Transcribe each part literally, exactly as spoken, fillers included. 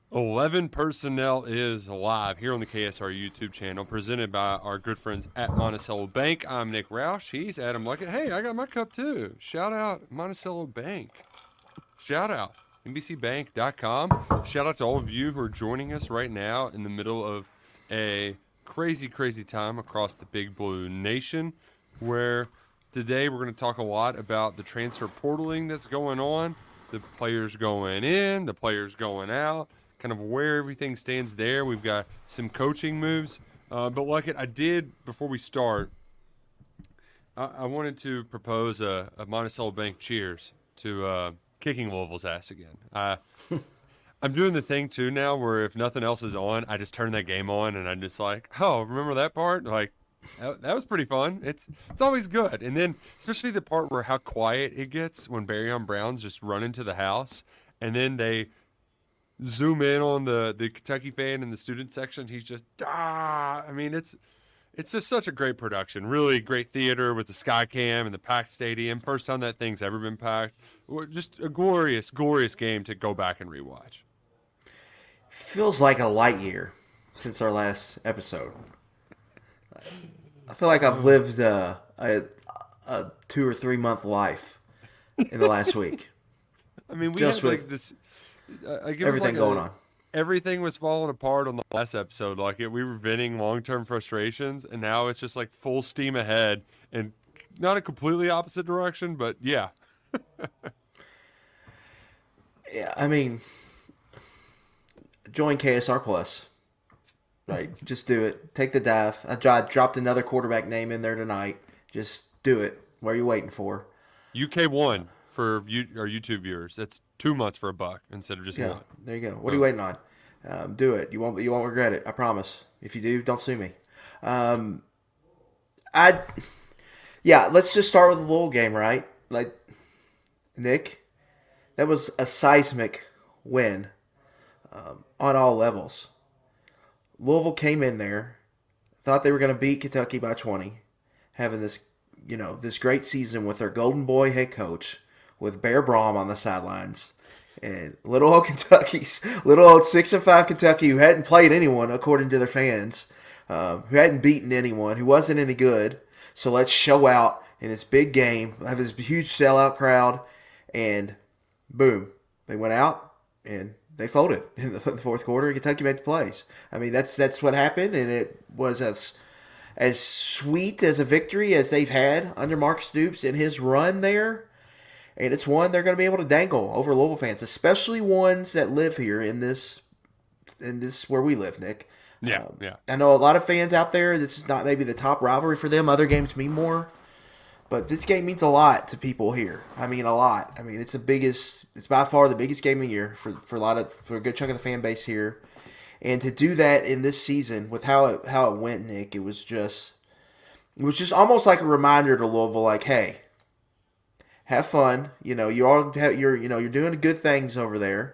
eleven Personnel is live here on the K S R YouTube channel, presented by our good friends at Monticello Bank. I'm Nick Roush. He's Adam Luckett. Hey, I got my cup too. Shout out Monticello Bank. Shout out N B C bank dot com. Shout out to all of you who are joining us right now in the middle of a crazy, crazy time across the Big Blue Nation, where today we're going to talk a lot about the transfer portaling that's going on, the players going in, the players going out, kind of where everything stands there. We've got some coaching moves. Uh, but like it, I did, before we start, I, I wanted to propose a, a Monticello Bank cheers to uh, kicking Louisville's ass again. Uh, I'm doing the thing, too, now where if nothing else is on, I just turn that game on and I'm just like, oh, remember that part? Like, that, that was pretty fun. It's it's always good. And then, especially the part where how quiet it gets when Barryon Browns just run into the house and then they zoom in on the, the Kentucky fan in the student section. He's just, ah, I mean, it's it's just such a great production. Really great theater with the sky cam and the packed stadium. First time that thing's ever been packed. Just a glorious, glorious game to go back and rewatch. Feels like a light year since our last episode. I feel like I've lived a, a, a two or three month life in the last week. I mean, we Just had like with this uh, like, it was everything like going a, on. Everything was falling apart on the last episode. Like it, we were venting long-term frustrations, and now it's just like full steam ahead, and not a completely opposite direction, but yeah. Yeah, I mean, join K S R Plus. Like, just do it. Take the dive. I dropped another quarterback name in there tonight. Just do it. What are you waiting for? U K one for you, our YouTube viewers. That's two months for a buck instead of just Yeah, one. there you go. What are you waiting on? Um, do it. You won't. You won't regret it. I promise. If you do, don't sue me. Um, I. Yeah, let's just start with the Louisville game, right? Like, Nick, that was a seismic win um, on all levels. Louisville came in there, thought they were going to beat Kentucky by twenty, having this, you know, this great season with their golden boy head coach, with Bear Brom on the sidelines, and little old Kentucky's, little old six and five Kentucky, who hadn't played anyone according to their fans, um, who hadn't beaten anyone, who wasn't any good. So let's show out in this big game, have this huge sellout crowd, and boom, they went out and they folded in the fourth quarter. Kentucky made the plays. I mean, that's that's what happened, and it was as as sweet as a victory as they've had under Mark Stoops in his run there. And it's one they're going to be able to dangle over Louisville fans, especially ones that live here in this in this where we live, Nick. Yeah, um, yeah. I know a lot of fans out there. This is not maybe the top rivalry for them. Other games mean more. But this game means a lot to people here. I mean, a lot. I mean, it's the biggest. It's by far the biggest game of the year for, for a lot of for a good chunk of the fan base here. And to do that in this season with how it how it went, Nick, it was just it was just almost like a reminder to Louisville, like, hey, have fun. You know, you all have, you're you know you're doing good things over there,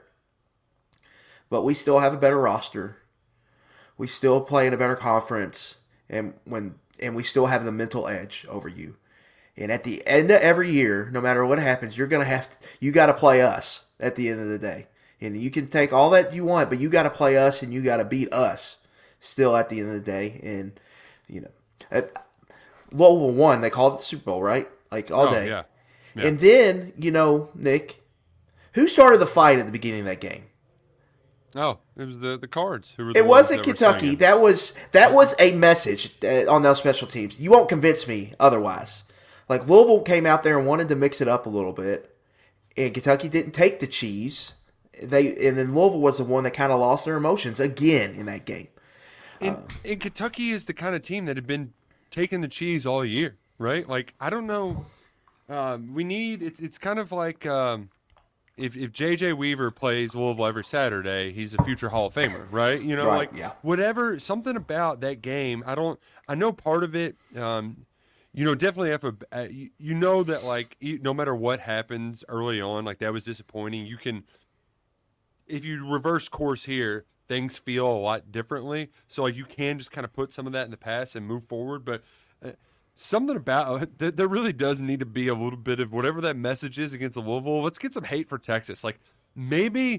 but we still have a better roster. We still play in a better conference, and when and we still have the mental edge over you. And at the end of every year, no matter what happens, you're gonna have to, you got to play us at the end of the day. And you can take all that you want, but you got to play us, and you got to beat us still at the end of the day. And you know, at, Louisville won. They called it the Super Bowl, right? Like all Oh, day. yeah. Yeah. And then you know, Nick, who started the fight at the beginning of that game? Oh, it was the, the Cards who were the It ones wasn't that were Kentucky. swinging. That was that was a message uh, on those special teams. You won't convince me otherwise. Like, Louisville came out there and wanted to mix it up a little bit, and Kentucky didn't take the cheese. They and then Louisville was the one that kind of lost their emotions again in that game. And, and Kentucky is the kind of team that had been taking the cheese all year, right? Like, I don't know. Um, we need it's it's kind of like um, if if J J Weaver plays Louisville every Saturday, he's a future Hall of Famer, right? You know, Right, like yeah. whatever. Something about that game. I don't. I know part of it. Um, you know, definitely have a. Uh, you, you know that like e- no matter what happens early on, like that was disappointing. You can, if you reverse course here, things feel a lot differently. So like you can just kind of put some of that in the past and move forward, but. Uh, Something about that there really does need to be a little bit of whatever that message is against Louisville. Let's get some hate for Texas. Like maybe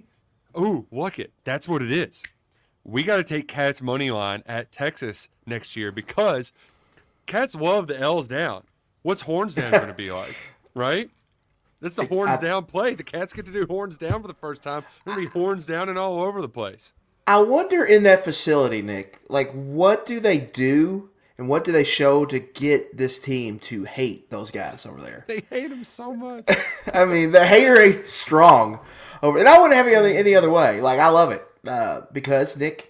Ooh, look it. That's what it is. We got to take Cats money line at Texas next year because Cats love the L's down. What's horns down going to be like, right? That's the horns I, down play. The Cats get to do horns down for the first time. They're going to be horns down and all over the place. I wonder in that facility, Nick, like what do they do and what do they show to get this team to hate those guys over there? They hate them so much. I mean, the hater ain't strong over, and I wouldn't have it any, any other way. Like I love it uh, because Nick,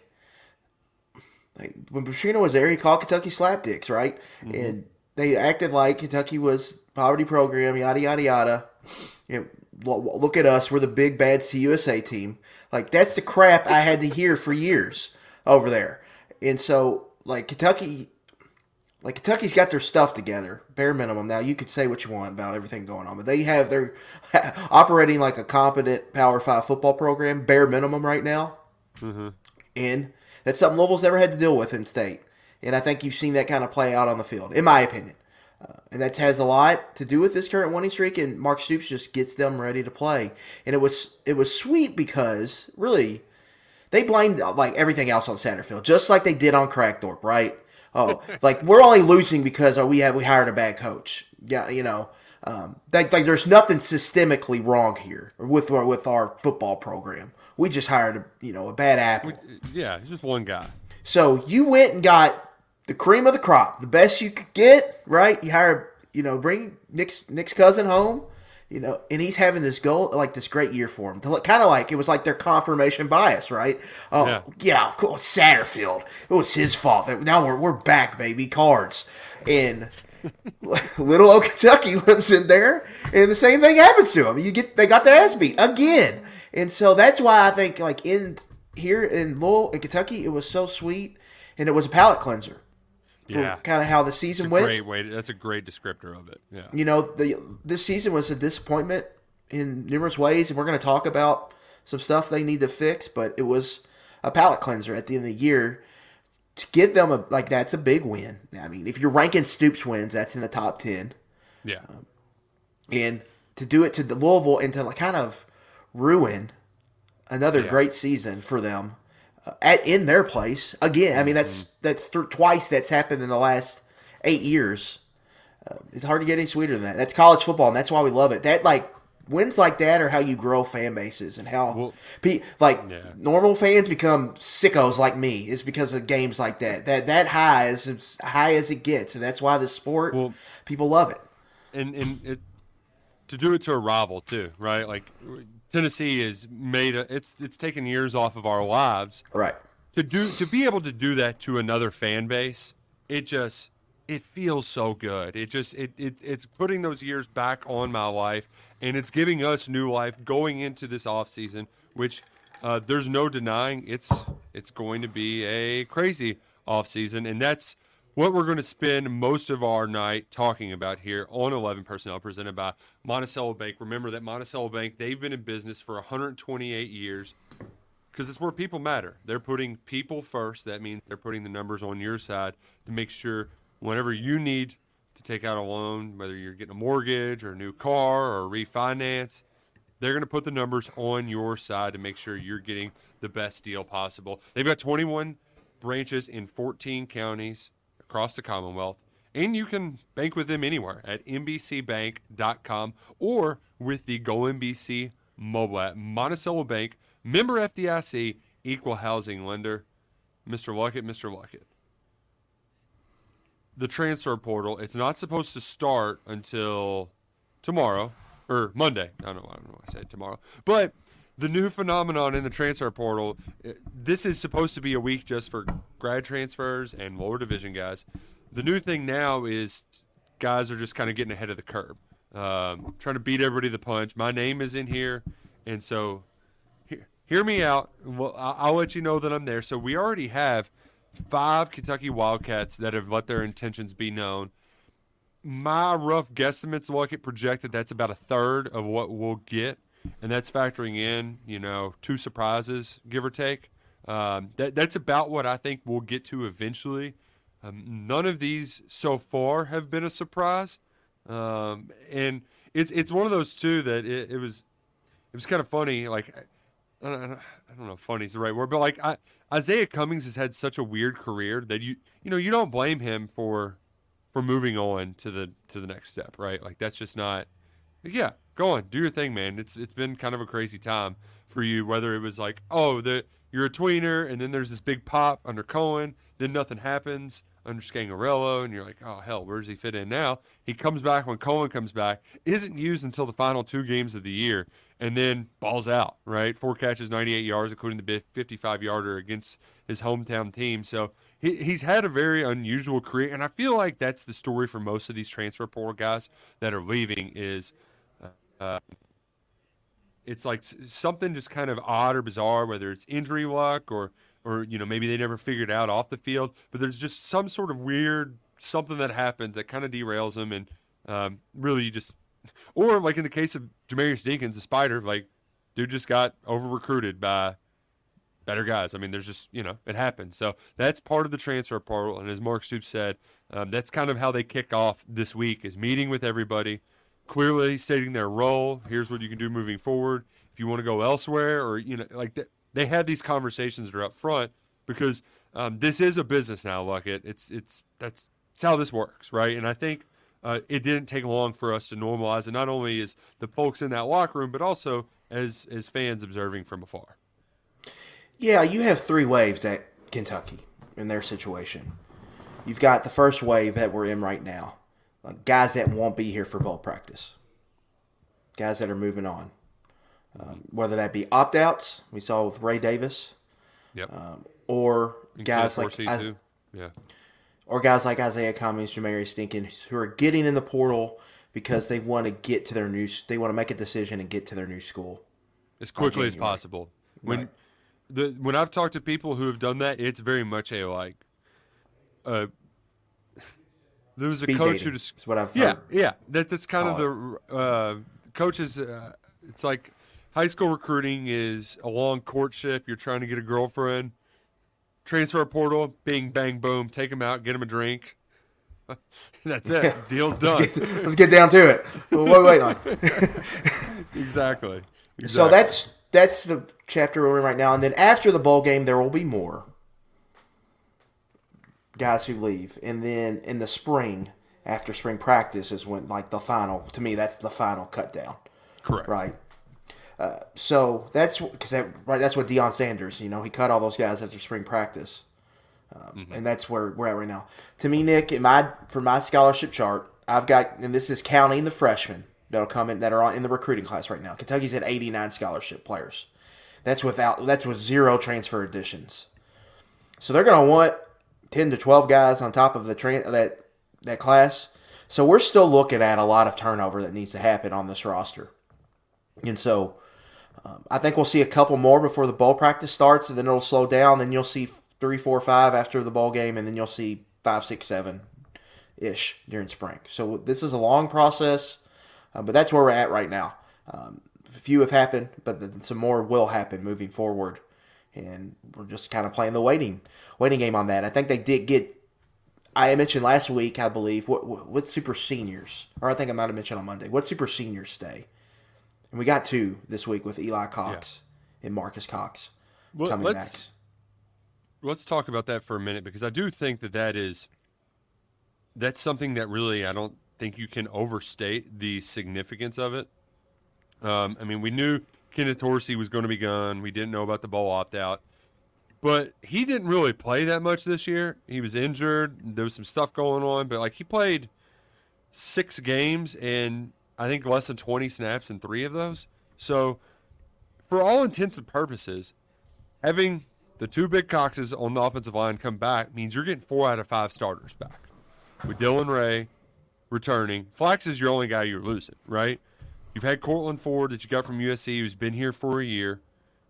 like when Petrino was there, he called Kentucky slapdicks, right? Mm-hmm. And they acted like Kentucky was poverty program, yada yada yada. You know, look at us, we're the big bad C U S A team. Like that's the crap I had to hear for years over there. And so, like Kentucky, like Kentucky's got their stuff together, bare minimum. Now you could say what you want about everything going on, but they have their operating like a competent Power Five football program, bare minimum right now. Mm-hmm. And that's something Louisville's never had to deal with in state. And I think you've seen that kind of play out on the field, in my opinion. Uh, and that has a lot to do with this current winning streak, and Mark Stoops just gets them ready to play. And it was it was sweet because, really, they blamed like everything else on Satterfield, just like they did on Crackthorpe, right? Oh, like, we're only losing because oh, we have we hired a bad coach. Yeah, you know, um, like, like there's nothing systemically wrong here with, with our football program. We just hired, a, you know, a bad apple. Yeah, he's just one guy. So you went and got the cream of the crop, the best you could get, right? You hire, you know, bring Nick's Nick's cousin home, you know, and he's having this goal, like this great year for him. Kind of like it was like their confirmation bias, right? Oh, yeah, yeah of course, Satterfield. It was his fault. Now we're we're back, baby, cards. And little old Kentucky lives in there, and the same thing happens to them. You get they got their ass beat again, and so that's why I think like in here in Louisville, in Kentucky, it was so sweet, and it was a palate cleanser. Yeah, kind of how the season that's a went. Great way. To, that's a great descriptor of it. Yeah, you know, the this season was a disappointment in numerous ways, and we're going to talk about some stuff they need to fix. But it was a palate cleanser at the end of the year to get them a like that's a big win. I mean, if you're ranking Stoops wins, that's in the top ten. Yeah, um, and to do it to the Louisville and to like kind of ruin another yeah. great season for them. At in their place again. I mean, that's mm-hmm. that's th- twice that's happened in the last eight years. Uh, it's hard to get any sweeter than that. That's college football, and that's why we love it. That like wins like that are how you grow fan bases, and how well, pe- like yeah. normal fans become sickos like me is because of games like that. That that high is as high as it gets, and that's why the sport well, people love it. And and it to do it to a rival too, right? Like. Tennessee is made a, it's it's taken years off of our lives. Right. To do to be able to do that to another fan base, it just it feels so good. It just it, it it's putting those years back on my life, and it's giving us new life going into this off season, which uh, there's no denying it's it's going to be a crazy off season, and that's what we're going to spend most of our night talking about here on eleven Personnel, presented by Monticello Bank. Remember that Monticello Bank, they've been in business for one hundred twenty-eight years because it's where people matter. They're putting people first. That means they're putting the numbers on your side to make sure whenever you need to take out a loan, whether you're getting a mortgage or a new car or a refinance, they're going to put the numbers on your side to make sure you're getting the best deal possible. They've got twenty-one branches in fourteen counties across the Commonwealth, and you can bank with them anywhere at n b c bank dot com or with the Go N B C mobile app. Monticello Bank, member F D I C, equal housing lender. Mister Luckett, Mister Luckett. The transfer portal, it's not supposed to start until tomorrow, or Monday. I don't know, I don't know why I said tomorrow. But the new phenomenon in the transfer portal, this is supposed to be a week just for grad transfers and lower division guys. The new thing now is guys are just kind of getting ahead of the curve, um, trying to beat everybody to the punch. My name is in here, and so hear, hear me out. Well, I'll, I'll let you know that I'm there. So we already have five Kentucky Wildcats that have let their intentions be known. My rough guesstimates look at projected that's about a third of what we'll get. And that's factoring in, you know, two surprises, give or take. Um, that that's about what I think we'll get to eventually. Um, none of these so far have been a surprise, um, and it's it's one of those too that it, it was it was kind of funny. Like I don't, I don't know if funny is the right word, but like I, Isaiah Cummings has had such a weird career that you you know you don't blame him for for moving on to the to the next step, right? Like that's just not. Yeah, go on, do your thing, man. It's it's been kind of a crazy time for you. Whether it was like, oh, the you're a tweener, and then there's this big pop under Cohen, then nothing happens under Scangarello, and you're like, oh hell, where does he fit in now? He comes back when Cohen comes back, isn't used until the final two games of the year, and then balls out, right? Four catches, ninety-eight yards, including the fifty-five yarder against his hometown team. So he, he's had a very unusual career, and I feel like that's the story for most of these transfer portal guys that are leaving is uh, it's like something just kind of odd or bizarre, whether it's injury luck or or you know maybe they never figured it out off the field, but there's just some sort of weird something that happens that kind of derails them, and um, really you just or like in the case of Jamarius Dinkins, the Spider, like dude just got over recruited by better guys. I mean, there's just you know it happens. So that's part of the transfer portal, and as Mark Stoops said, um, that's kind of how they kick off this week is meeting with everybody, clearly stating their role. Here's what you can do moving forward. If you want to go elsewhere, or you know, like th- they have these conversations that are up front because um, this is a business now. Luckett, it's it's that's, that's how this works, right? And I think uh, it didn't take long for us to normalize it. Not only as the folks in that locker room, but also as as fans observing from afar. Yeah, you have three waves at Kentucky in their situation. You've got the first wave that we're in right now. Like guys that won't be here for bowl practice. Guys that are moving on. Um, whether that be opt-outs, we saw with Ray Davis. Yep. Um, or And guys Kenneth like Dorsey, Is- too. Yeah. or guys like Isaiah Cummings, Jamarius Dinkins, who are getting in the portal because they want to get to their new. They want to make a decision and get to their new school As quickly as January. possible. When Right. the when I've talked to people who have done that, it's very much a like uh there was a Speed coach dating who just is what I've yeah heard. yeah that that's kind Call of the uh, coaches. Uh, it's like high school recruiting is a long courtship. You're trying to get a girlfriend. Transfer portal, bing bang boom, take them out, get them a drink. That's it. Yeah. Deal's done. Let's get, let's get down to it. What are we waiting on? exactly. So exactly. that's that's the chapter we're in right now, and then after the bowl game, there will be more guys who leave, and then in the spring, after spring practice, is when like the final. To me, that's the final cut down. correct. Right. Uh, so that's because that, right. That's what Deion Sanders. You know, he cut all those guys after spring practice, um, Mm-hmm. and that's where we're at right now. To me, Nick, in my for my scholarship chart, I've got, and this is counting the freshmen that'll come in that are on in the recruiting class right now. Kentucky's at eighty-nine scholarship players. That's without that's with zero transfer additions. So they're going to want ten to twelve guys on top of the tran- that that class. So we're still looking at a lot of turnover that needs to happen on this roster. And so um, I think we'll see a couple more before the bowl practice starts, and then it'll slow down. Then you'll see three, four, five after the bowl game, and then you'll see five, six, seven ish during spring. So this is a long process, uh, but that's where we're at right now. Um, a few have happened, but then some more will happen moving forward, and we're just kind of playing the waiting waiting game on that. I think they did get. I mentioned last week, I believe, what what, what super seniors, or I think I might have mentioned on Monday, what super seniors stay. And we got two this week with Eli Cox and Marcus Cox Well, coming let's- back. Let's talk about that for a minute because I do think that that is that's something that really I don't think you can overstate the significance of it. Um, I mean, we knew Kenneth Dorsey was going to be gone. We didn't know about the bowl opt-out. But he didn't really play that much this year. He was injured. There was some stuff going on. But, like, he played six games and I think less than twenty snaps in three of those. So, for all intents and purposes, having the two big Coxes on the offensive line come back means you're getting four out of five starters back. With Dylan Ray returning, Flax is your only guy you're losing, right? You've had Cortland Ford that you got from U S C who's been here for a year.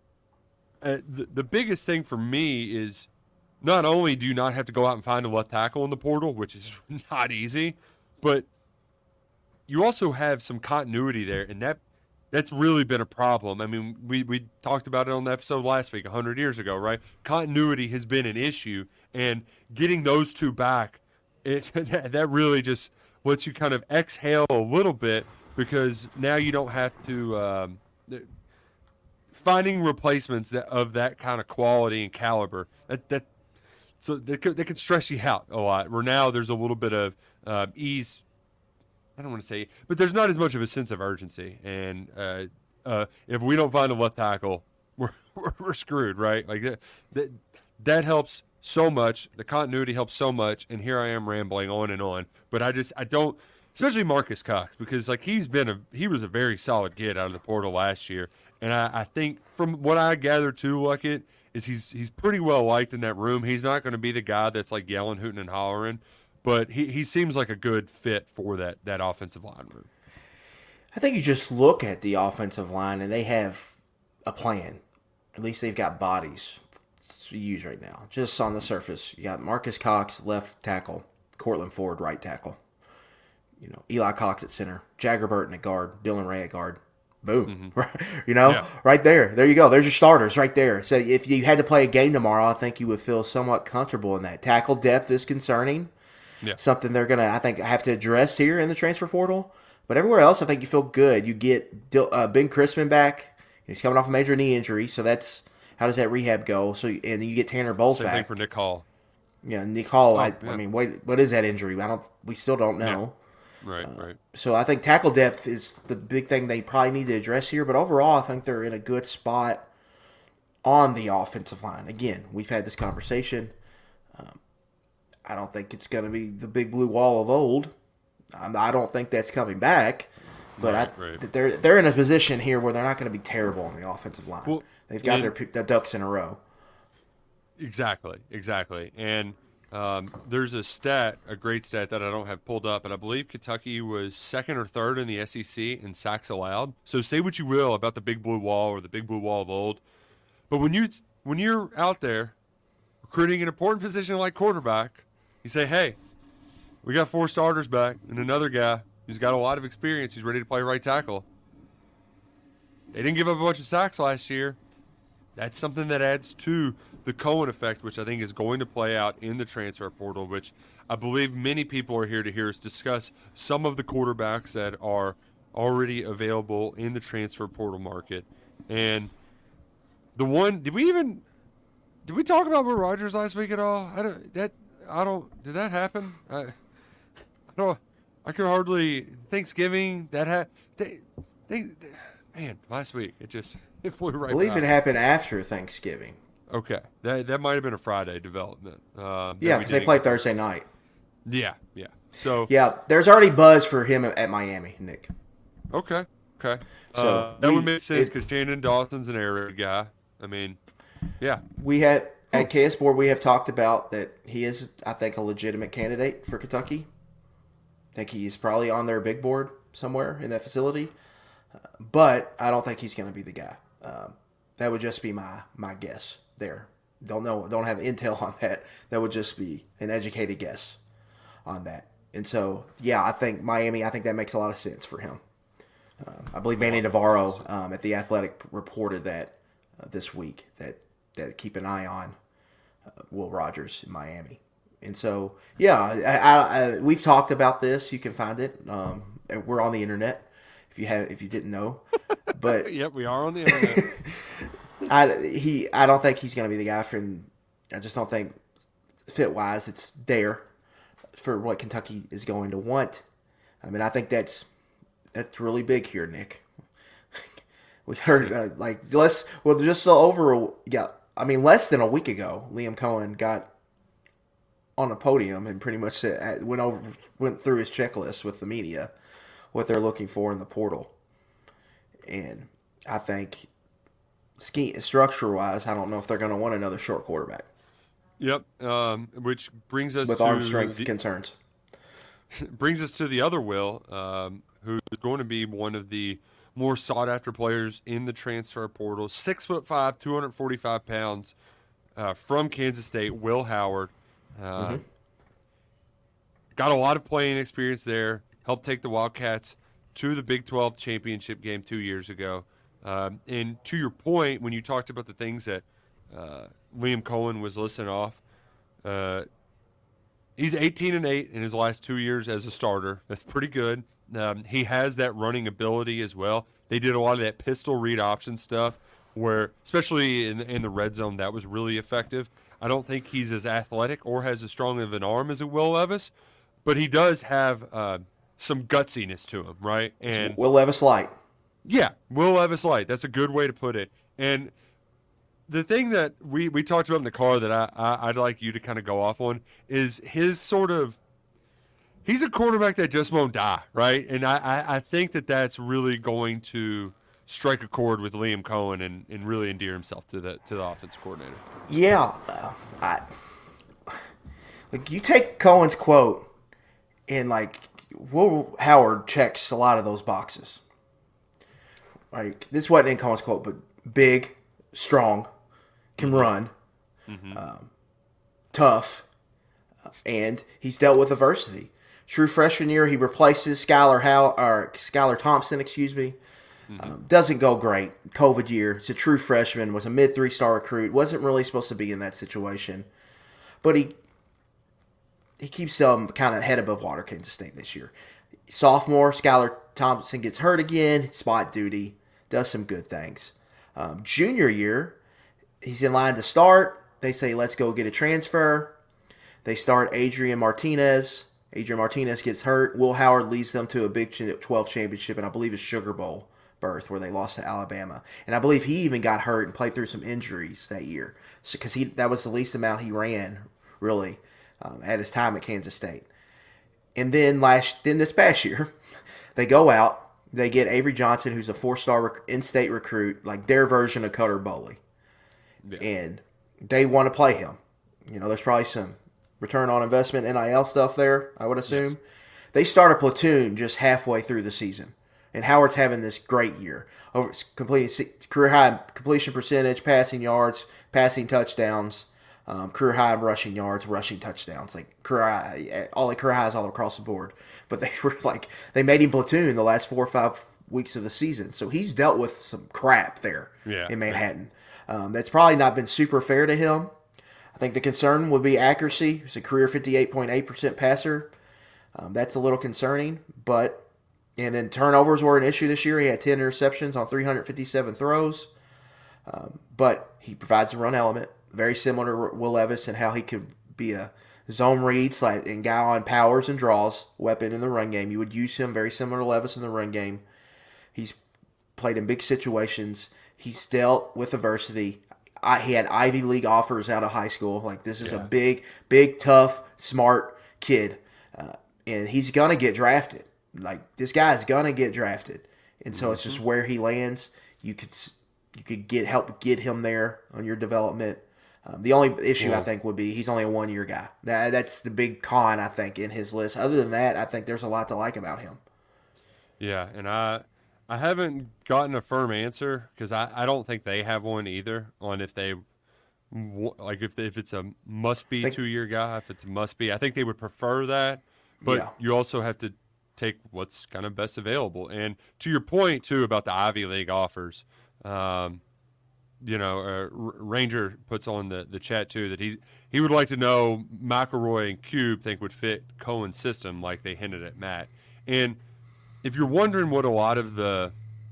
Uh, the, the biggest thing for me is not only do you not have to go out and find a left tackle in the portal, which is not easy, but you also have some continuity there, and that that's really been a problem. I mean, we, we talked about it on the episode last week, one hundred years ago, right? Continuity has been an issue, and getting those two back, it, that really just lets you kind of exhale a little bit because now you don't have to um, finding replacements that of that kind of quality and caliber that that so they could they could stress you out a lot. Where now there's a little bit of uh, ease. I don't want to say, but there's not as much of a sense of urgency. And uh, uh, if we don't find a left tackle, we're we're, we're screwed, right? Like that, that that helps so much. The continuity helps so much. And here I am rambling on and on. But I just I don't, especially Marcus Cox, because like he's been a he was a very solid get out of the portal last year. And I, I think from what I gather too, Luckett, is he's he's pretty well liked in that room. He's not going to be the guy that's like yelling, hooting, and hollering. But he, he seems like a good fit for that, that offensive line room. I think you just look at the offensive line and they have a plan. At least they've got bodies to use right now. Just on the surface, you got Marcus Cox, left tackle, Cortland Ford, right tackle. You know, Eli Cox at center, Jagger Burton at guard, Dylan Ray at guard. Boom. Mm-hmm. You know, yeah. Right there. There you go. There's your starters right there. So if you had to play a game tomorrow, I think you would feel somewhat comfortable in that. Tackle depth is concerning. Yeah. Something they're going to, I think, have to address here in the transfer portal. But everywhere else, I think you feel good. You get uh, Ben Chrisman back. He's coming off a major knee injury, so that's how does that rehab go? So and you get Tanner Bowles Same back. Same thing for Nick Hall. Yeah, Nick Hall. Oh, I, yeah. I mean, wait, what is that injury? I don't. We still don't know. Yeah. Right, uh, right. So I think tackle depth is the big thing they probably need to address here. But overall, I think they're in a good spot on the offensive line. Again, we've had this conversation. Um, I don't think it's going to be the big blue wall of old. Um, I don't think that's coming back. But right, I, right. they're they're in a position here where they're not going to be terrible on the offensive line. Well, They've got and, their, their ducks in a row. Exactly, exactly. And um, there's a stat, a great stat that I don't have pulled up, but I believe Kentucky was second or third in the S E C in sacks allowed. So say what you will about the big blue wall or the big blue wall of old, but when you when you're out there recruiting an important position like quarterback, you say, hey, we got four starters back and another guy who's got a lot of experience who's ready to play right tackle. They didn't give up a bunch of sacks last year. That's something that adds to the Cohen effect, which I think is going to play out in the transfer portal, which I believe many people are here to hear us discuss some of the quarterbacks that are already available in the transfer portal market. And the one, did we even, did we talk about Will Rogers last week at all? I don't, that, I don't, did that happen? I, I don't, I can hardly, Thanksgiving, that had, they, they, they, man, last week, it just, it flew right by. I believe by. It happened after Thanksgiving. Okay, that that might have been a Friday development. Uh, yeah, because they play Thursday night. Yeah, yeah. So yeah, there's already buzz for him at Miami, Nick. Okay, okay. So uh, that we, would make sense because Shannon Dawson's an area guy. I mean, yeah. We had at K S Board we have talked about that he is, I think, a legitimate candidate for Kentucky. I think he's probably on their big board somewhere in that facility, uh, but I don't think he's going to be the guy. Um, that would just be my my guess. There, don't know, don't have intel on that. That would just be an educated guess on that. And so, yeah, I think Miami. I think that makes a lot of sense for him. Um, I believe Manny Navarro um, at the Athletic reported that uh, this week that that keep an eye on uh, Will Rogers in Miami. And so, yeah, I, I, I, we've talked about this. You can find it. Um, we're on the internet. If you have, if you didn't know, but yep, we are on the internet. I he I don't think he's going to be the guy for. I just don't think fit wise it's there for what Kentucky is going to want. I mean, I think that's that's really big here, Nick. We heard uh, like less well just over yeah I mean less than a week ago, Liam Cohen got on a podium and pretty much went over went through his checklist with the media, what they're looking for in the portal, and I think. Structure-wise, I don't know if they're going to want another short quarterback. Yep, um, which brings us with to arm strength the, concerns. Brings us to the other Will, um, who's going to be one of the more sought-after players in the transfer portal. Six foot five, two hundred forty-five pounds, uh, from Kansas State. Will Howard uh, mm-hmm. got a lot of playing experience there. Helped take the Wildcats to the Big twelve championship game two years ago. Um, and to your point, when you talked about the things that uh, Liam Cohen was listing off, uh, he's eighteen and eight in his last two years as a starter. That's pretty good. Um, he has that running ability as well. They did a lot of that pistol read option stuff where, especially in in the red zone, that was really effective. I don't think he's as athletic or has as strong of an arm as a Will Levis, but he does have uh, some gutsiness to him, right? And Will Levis light. yeah, Will Levis light. That's a good way to put it. And the thing that we, we talked about in the car that I, I, I'd like you to kind of go off on is his sort of – he's a quarterback that just won't die, right? And I, I, I think that that's really going to strike a chord with Liam Cohen and, and really endear himself to the to the offensive coordinator. Yeah. Uh, I, like you take Cohen's quote and, like, Will Howard checks a lot of those boxes. Like, this wasn't in Cohen's quote, but big, strong, can run, mm-hmm. um, tough, uh, and he's dealt with adversity. True freshman year, he replaces Skylar How or Skylar Thompson, excuse me. Mm-hmm. Um, doesn't go great. COVID year. He's a true freshman. Was a mid three star recruit. Wasn't really supposed to be in that situation, but he he keeps them kind of head above water. Kansas State this year. Sophomore Skylar Thompson gets hurt again. Spot duty. Does some good things. Um, junior year, he's in line to start. They say, let's go get a transfer. They start Adrian Martinez. Adrian Martinez gets hurt. Will Howard leads them to a Big twelve championship, and I believe a Sugar Bowl berth where they lost to Alabama. And I believe he even got hurt and played through some injuries that year because so, he that was the least amount he ran, really, um, at his time at Kansas State. And then last, then this past year, they go out. They get Avery Johnson, who's a four-star rec- in-state recruit, like their version of Cutter Boley. Yeah. And they want to play him. You know, there's probably some return on investment N I L stuff there, I would assume. Yes. They start a platoon just halfway through the season. And Howard's having this great year. Over completing career high completion percentage, passing yards, passing touchdowns, um, career high rushing yards, rushing touchdowns. Like career high, all the career highs all across the board. But they were like they made him platoon the last four or five weeks of the season. So he's dealt with some crap there yeah. in Manhattan. Um, that's probably not been super fair to him. I think the concern would be accuracy. He's a career fifty-eight point eight percent passer. Um, that's a little concerning. But and then turnovers were an issue this year. He had ten interceptions on three hundred fifty-seven throws. Um, but he provides a run element, very similar to Will Levis and how he could be a zone reads like and guy on powers and draws weapon in the run game. You would use him very similar to Levis in the run game. He's played in big situations. He's dealt with adversity. I, he had Ivy League offers out of high school. Like this is yeah. a big, big, tough, smart kid, uh, and he's gonna get drafted. Like this guy is gonna get drafted, and so mm-hmm. it's just where he lands. You could you could get help get him there on your development. Um, the only issue yeah. I think would be he's only a one year guy. That that's the big con I think in his list. Other than that, I think there's a lot to like about him. Yeah, and I I haven't gotten a firm answer because I, I don't think they have one either on if they like if if it's a must be two year guy, if it's a must be. I think they would prefer that, but yeah. you also have to take what's kind of best available. And to your point too about the Ivy League offers, um, you know, uh, Ranger puts on the, the chat too that he he would like to know McElroy and Cube think would fit Cohen's system like they hinted at Matt. And if you're wondering what a lot of the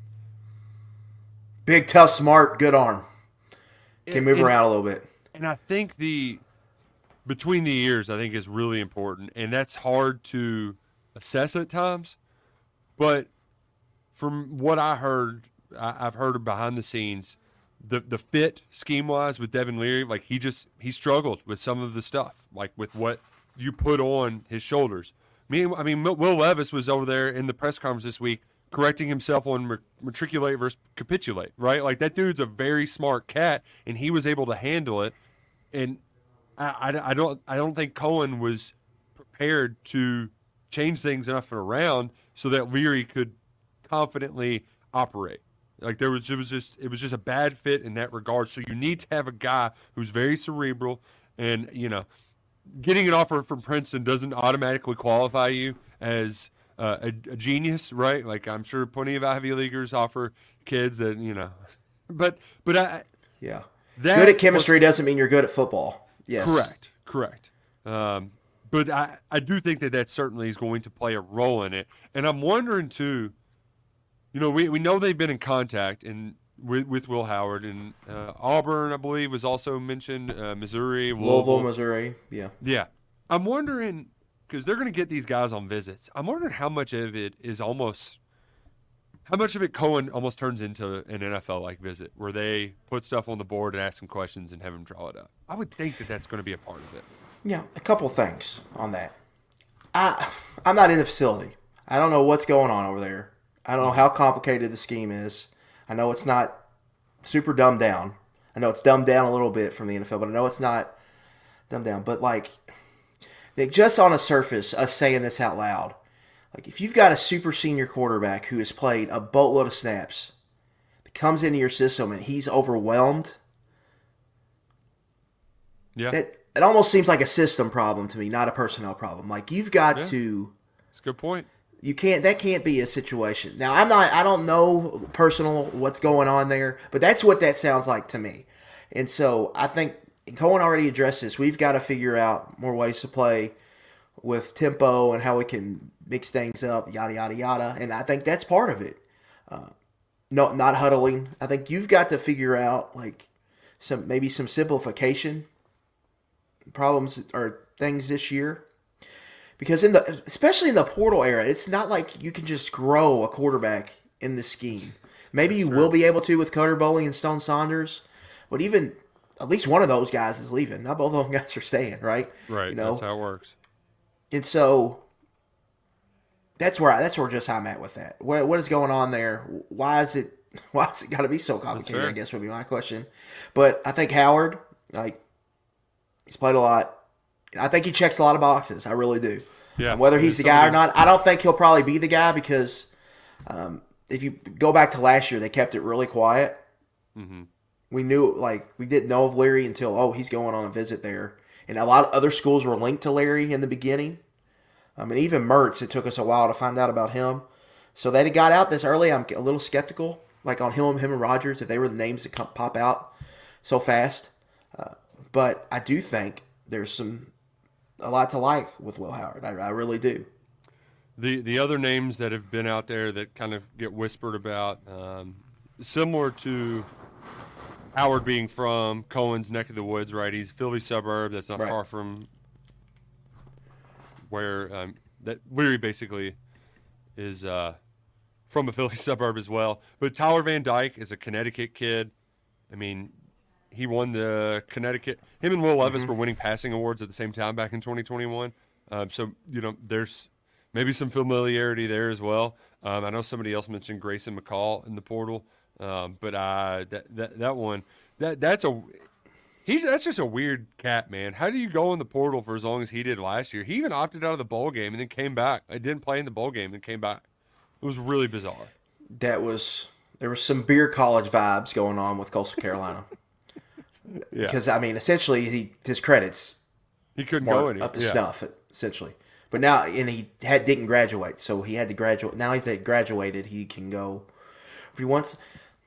big, tough, smart, good arm can and, move and, around a little bit, and I think the between the ears I think is really important, and that's hard to assess at times. But from what I heard, I, I've heard behind the scenes, the the fit scheme wise with Devin Leary, like he just he struggled with some of the stuff, like with what you put on his shoulders. Me, I mean, Will Levis was over there in the press conference this week correcting himself on matriculate versus capitulate, right? Like that dude's a very smart cat, and he was able to handle it. And I, I, I don't I don't think Cohen was prepared to change things enough around so that Leary could confidently operate. Like there was, it was just it was just a bad fit in that regard. So you need to have a guy who's very cerebral, and you know. Getting an offer from Princeton doesn't automatically qualify you as uh, a, a genius, right? Like I'm sure plenty of Ivy Leaguers offer kids that you know, but but I yeah, good at chemistry was, doesn't mean you're good at football. Yes, correct, correct. Um, but I I do think that that certainly is going to play a role in it, and I'm wondering too. You know, we we know they've been in contact, and with, with Will Howard. And uh, Auburn, I believe, was also mentioned. Uh, Missouri, Louisville. Louisville, Missouri. Yeah. Yeah. I'm wondering, because they're going to get these guys on visits, I'm wondering how much of it is almost – how much of it Cohen almost turns into an N F L-like visit where they put stuff on the board and ask some questions and have them draw it up. I would think that that's going to be a part of it. Yeah, a couple things on that. I, I'm not in the facility. I don't know what's going on over there. I don't know how complicated the scheme is. I know it's not super dumbed down. I know it's dumbed down a little bit from the N F L, but I know it's not dumbed down. But, like, they, just on a surface, us saying this out loud, like, if you've got a super senior quarterback who has played a boatload of snaps, that comes into your system and he's overwhelmed, yeah, that it almost seems like a system problem to me, not a personnel problem. Like, you've got yeah. to. That's a good point. You can't. That can't be a situation. Now, I'm not. I don't know personal what's going on there, but that's what that sounds like to me. And so I think Cohen already addressed this. We've got to figure out more ways to play with tempo and how we can mix things up, yada yada yada. And I think that's part of it. Uh, no, not huddling. I think you've got to figure out like some maybe some simplification problems or things this year. Because in the especially in the portal era, it's not like you can just grow a quarterback in the scheme. Maybe you sure. will be able to with Cutter Bowling and Stone Saunders, but even at least one of those guys is leaving. Not both of them guys are staying, right? Right. You know? That's how it works. And so that's where I, that's where just I'm at with that. What what is going on there? Why is it why is it got to be so complicated? I guess would be my question. But I think Howard, like, he's played a lot. I think he checks a lot of boxes. I really do. Yeah. And whether he's the guy or not, I don't think he'll probably be the guy because um, if you go back to last year, they kept it really quiet. Mm-hmm. We knew, like, we didn't know of Larry until, oh, he's going on a visit there. And a lot of other schools were linked to Larry in the beginning. I mean, even Mertz, it took us a while to find out about him. So that it got out this early, I'm a little skeptical, like on him, him and Rogers, if they were the names that come, pop out so fast. Uh, but I do think there's some a lot to like with Will Howard. I, I really do. The the other names that have been out there that kind of get whispered about, um, similar to Howard being from Cohen's neck of the woods, right? He's Philly suburb. That's not right. far from where um, that Leary basically is uh, from a Philly suburb as well. But Tyler Van Dyke is a Connecticut kid. I mean, he won the Connecticut. Him and Will Levis mm-hmm. were winning passing awards at the same time back in twenty twenty-one. Um, so, you know, there's maybe some familiarity there as well. Um, I know somebody else mentioned Grayson McCall in the portal, um, but uh, that, that that one, that that's a he's that's just a weird cat, man. How do you go in the portal for as long as he did last year? He even opted out of the bowl game and then came back. I didn't play in the bowl game and came back. It was really bizarre. That was there was some beer college vibes going on with Coastal Carolina. Yeah. Because I mean, essentially, he his credits he couldn't go anywhere. up to yeah. snuff, essentially. But now, and he had didn't graduate, so he had to graduate. Now he's graduated, he can go if he wants.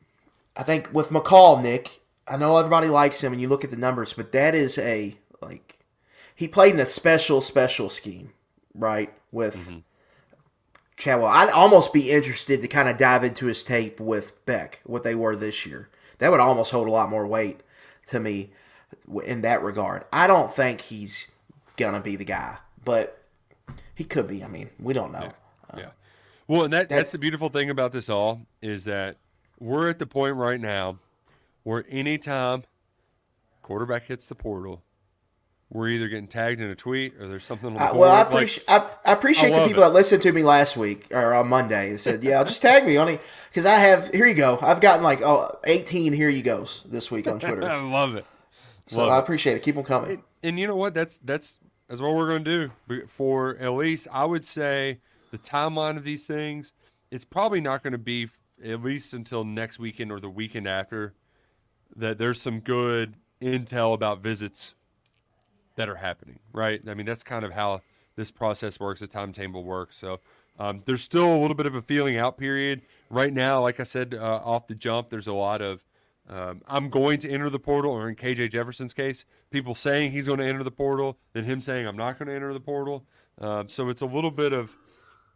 I think with McCall, Nick, I know everybody likes him, and you look at the numbers, but that is a like he played in a special, special scheme, right? With mm-hmm. Chadwell, I'd almost be interested to kind of dive into his tape with Beck, what they were this year. That would almost hold a lot more weight to me in that regard. I don't think he's gonna be the guy, but he could be. I mean, we don't know. Yeah. Uh, yeah. Well, and that, that that's the beautiful thing about this all is that we're at the point right now where anytime quarterback hits the portal, we're either getting tagged in a tweet or there's something on the I, board. well, I like, appreciate I, I appreciate I the people it. that listened to me last week or on Monday and said, "Yeah, just tag me on it," because I have. Here you go. I've gotten like oh, eighteen here you goes this week on Twitter. I love it. So love I it. appreciate it. Keep them coming. And, and you know what? That's that's that's what we're going to do for at least. I would say the timeline of these things. It's probably not going to be at least until next weekend or the weekend after that. There's some good intel about visits that are happening, right? I mean, that's kind of how this process works, the timetable works. So um, there's still a little bit of a feeling out period. Right now, like I said, uh, off the jump, there's a lot of, um, I'm going to enter the portal, or in K J Jefferson's case, people saying he's going to enter the portal, then him saying I'm not going to enter the portal. Um, so it's a little bit of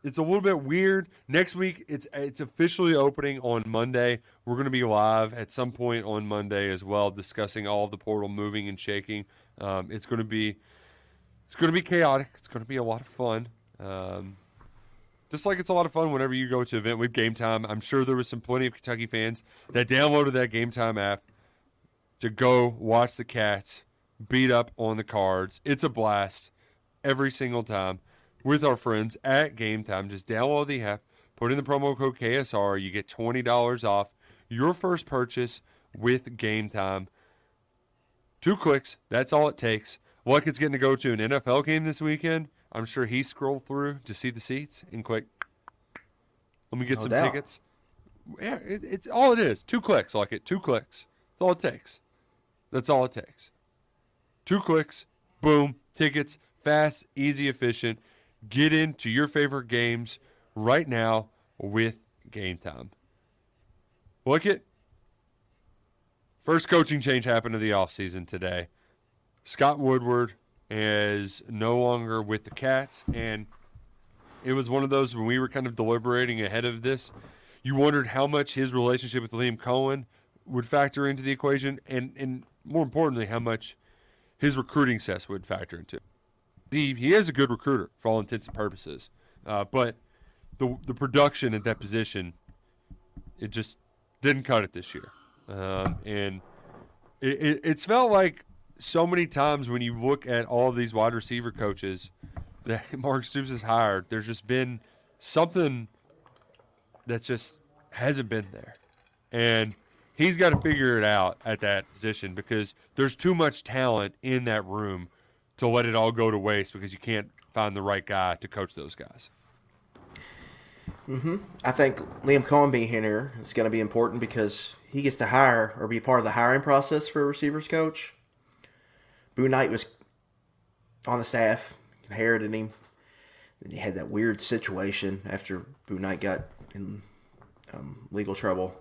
it's a little bit weird. Next week, it's it's officially opening on Monday. We're going to be live at some point on Monday as well, discussing all of the portal moving and shaking. Um, it's going to be it's going to be chaotic. It's going to be a lot of fun. Um, just like it's a lot of fun whenever you go to an event with Game Time. I'm sure there was some plenty of Kentucky fans that downloaded that Game Time app to go watch the Cats beat up on the Cards. It's a blast every single time with our friends at Game Time. Just download the app, put in the promo code K S R. You get twenty dollars off your first purchase with Game Time. Two clicks. That's all it takes. Luckett's getting to go to an N F L game this weekend. I'm sure he scrolled through to see the seats and click, let me get No some doubt. tickets. Yeah, it, it's all it is. Two clicks, Luckett. Two clicks. That's all it takes. That's all it takes. Two clicks, boom, tickets, fast, easy, efficient. Get into your favorite games right now with Game Time. Look at first coaching change happened in the offseason today. Scott Woodward is no longer with the Cats, and it was one of those when we were kind of deliberating ahead of this, you wondered how much his relationship with Liam Cohen would factor into the equation, and, and more importantly, how much his recruiting success would factor into. He, he is a good recruiter for all intents and purposes, uh, but the the production at that position, it just didn't cut it this year. Um, and it, it, it's felt like so many times when you look at all of these wide receiver coaches that Mark Stoops has hired, there's just been something that just hasn't been there. And he's got to figure it out at that position because there's too much talent in that room to let it all go to waste because you can't find the right guy to coach those guys. Mm-hmm. I think Liam Cohen being here is going to be important because he gets to hire or be part of the hiring process for a receivers coach. Boo Knight was on the staff, inherited him. Then he had that weird situation after Boo Knight got in um, legal trouble.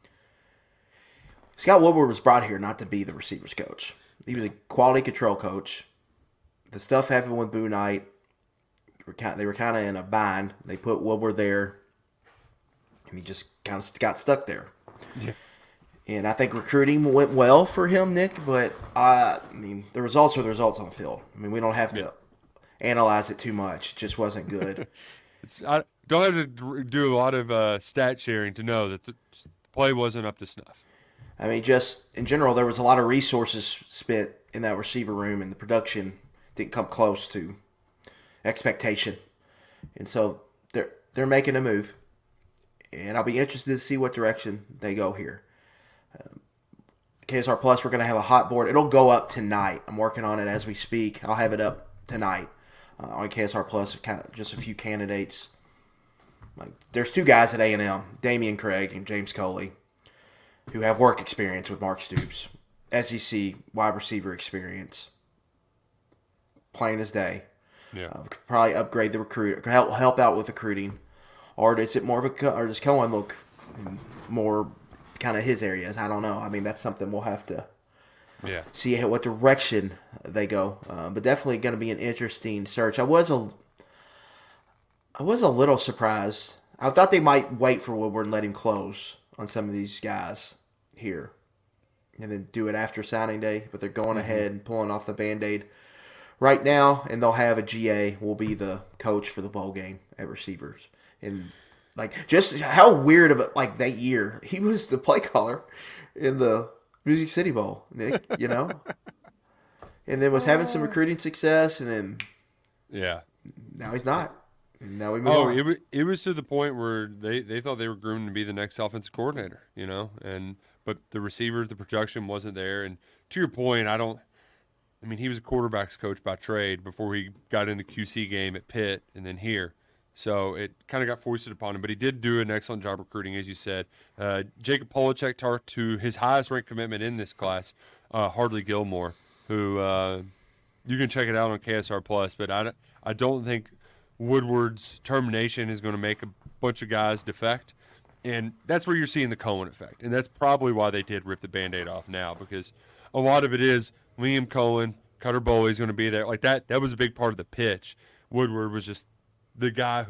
Scott Woodward was brought here not to be the receivers coach. He was a quality control coach. The stuff happened with Boo Knight. They were kind of in a bind. They put Woodward there, and he just kind of got stuck there. Yeah. And I think recruiting went well for him, Nick, but uh, I mean, the results are the results on the field. I mean, we don't have to Yeah. analyze it too much. It just wasn't good. It's I don't have to d- do a lot of uh, stat sharing to know that the play wasn't up to snuff. I mean, just in general, there was a lot of resources spent in that receiver room, and the production didn't come close to expectation. And so they're they're making a move, and I'll be interested to see what direction they go here. Um, K S R Plus, we're going to have a hot board. It'll go up tonight. I'm working on it as we speak. I'll have it up tonight uh, on K S R Plus. Kind of just a few candidates. Like there's two guys at A and M, Damian Craig and James Coley, who have work experience with Mark Stoops, S E C wide receiver experience, plain as day. Yeah. Uh, could probably upgrade the recruit, help help out with recruiting, or is it more of a or does Cohen look more kind of his areas? I don't know. I mean, that's something we'll have to Yeah. see what direction they go. Uh, but definitely going to be an interesting search. I was a I was a little surprised. I thought they might wait for Woodward and let him close on some of these guys here, and then do it after signing day. But they're going mm-hmm. ahead and pulling off the Band-Aid right now, and they'll have a G A will be the coach for the bowl game at receivers. And like just how weird of a, like that year he was the play caller in the Music City Bowl, Nick. You know, and then was having some recruiting success, and then Yeah. now he's not. And now we move Oh, on. it, wa- it was to the point where they, they thought they were groomed to be the next offensive coordinator, you know, and but the receivers, the production wasn't there. And to your point, I don't. I mean, he was a quarterbacks coach by trade before he got in the Q C game at Pitt and then here. So it kind of got foisted upon him. But he did do an excellent job recruiting, as you said. Uh, Jacob Polachek talked to his highest-ranked commitment in this class, uh, Hardley Gilmore, who uh, you can check it out on K S R Plus. But I, I don't think Woodward's termination is going to make a bunch of guys defect. And that's where you're seeing the Cohen effect. And that's probably why they did rip the Band-Aid off now, because a lot of it is – Liam Cohen, Cutter Boley is going to be there. Like that, that was a big part of the pitch. Woodward was just the guy who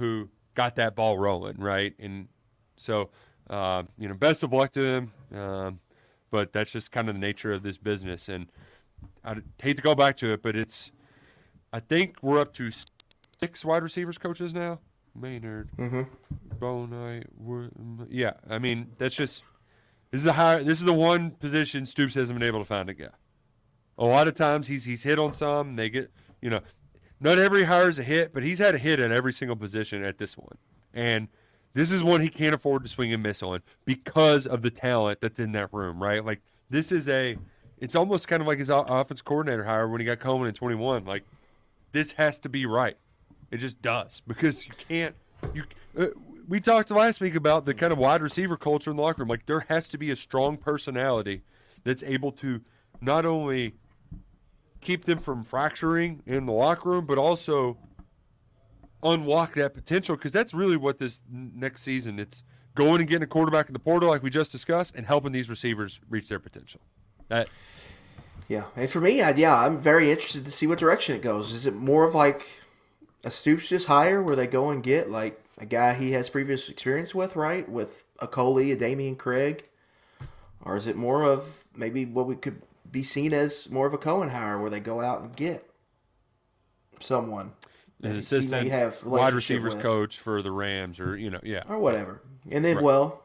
got that ball rolling, right? And so, uh, you know, best of luck to him. Um, but that's just kind of the nature of this business. And I hate to go back to it, but it's, I think we're up to six wide receivers coaches now. Maynard, Mm-hmm. Bonai, yeah. I mean, that's just this is a high. This is the one position Stoops hasn't been able to find a guy. A lot of times he's he's hit on some. They get, you know, not every hire is a hit, but he's had a hit at every single position at this one. And this is one he can't afford to swing and miss on because of the talent that's in that room, right? Like this is a, it's almost kind of like his offense coordinator hire when he got Coleman in twenty-one. Like this has to be right. It just does because you can't. You uh, we talked last week about the kind of wide receiver culture in the locker room. Like there has to be a strong personality that's able to not only keep them from fracturing in the locker room, but also unlock that potential because that's really what this next season. It's going and getting a quarterback in the portal, like we just discussed, and helping these receivers reach their potential. That. Yeah, and for me, I, yeah, I'm very interested to see what direction it goes. Is it more of like a Stoops just hire where they go and get like a guy he has previous experience with, right? With a Coley, a Damian Craig? Or is it more of maybe what we could be seen as more of a Cohen hire where they go out and get someone? An assistant have wide receivers with. Coach for the Rams or, you know, yeah. Or whatever. And then, right. well,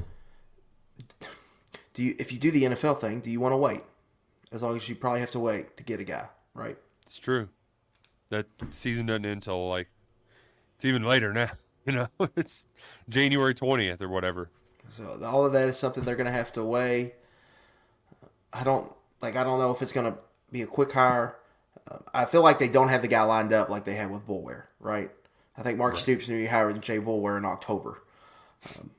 do you if you do the N F L thing, do you want to wait? As long as you probably have to wait to get a guy, right? It's true. That season doesn't end until, like, it's even later now. You know, it's January twentieth or whatever. So all of that is something they're going to have to weigh. I don't, like, I don't know if it's going to be a quick hire. Uh, I feel like they don't have the guy lined up like they had with Boulware, right? I think Mark right. Stoops knew he hired Jay Boulware in October. Um,